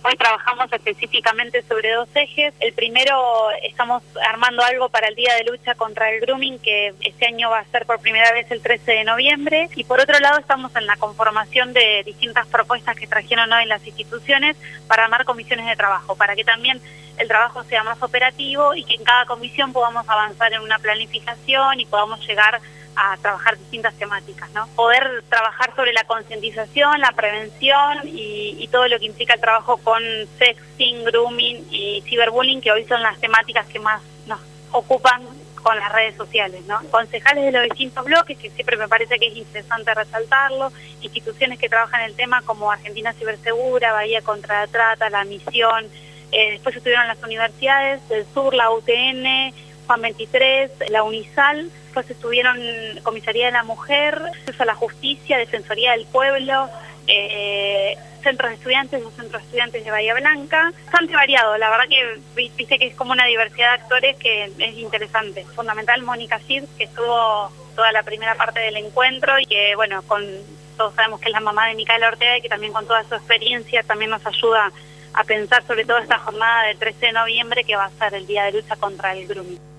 Hoy trabajamos específicamente sobre 2 ejes. El primero, estamos armando algo para el Día de Lucha contra el Grooming, que este año va a ser por primera vez el 13 de noviembre. Y por otro lado, estamos en la conformación de distintas propuestas que trajeron hoy las instituciones para armar comisiones de trabajo, para que también el trabajo sea más operativo y que en cada comisión podamos avanzar en una planificación y podamos llegar a trabajar distintas temáticas, ¿no? Poder trabajar sobre la concientización, la prevención y todo lo que implica el trabajo con sexting, grooming y ciberbullying, que hoy son las temáticas que más nos ocupan con las redes sociales, ¿no? Concejales de los distintos bloques, que siempre me parece que es interesante resaltarlo, instituciones que trabajan el tema como Argentina Cibersegura, Bahía contra la Trata, La Misión, después estuvieron las universidades del Sur, la UTN, Juan 23, la UNISAL, después estuvieron Comisaría de la Mujer, Acceso a la Justicia, Defensoría del Pueblo, centros de estudiantes, los centros de estudiantes de Bahía Blanca. Bastante variado, la verdad que viste que es como una diversidad de actores que es interesante. Fundamental Mónica Cid, que estuvo toda la primera parte del encuentro y que, bueno, todos sabemos que es la mamá de Micaela Ortega y que también con toda su experiencia también nos ayuda a pensar sobre todo esta jornada del 13 de noviembre que va a ser el Día de Lucha contra el Grooming.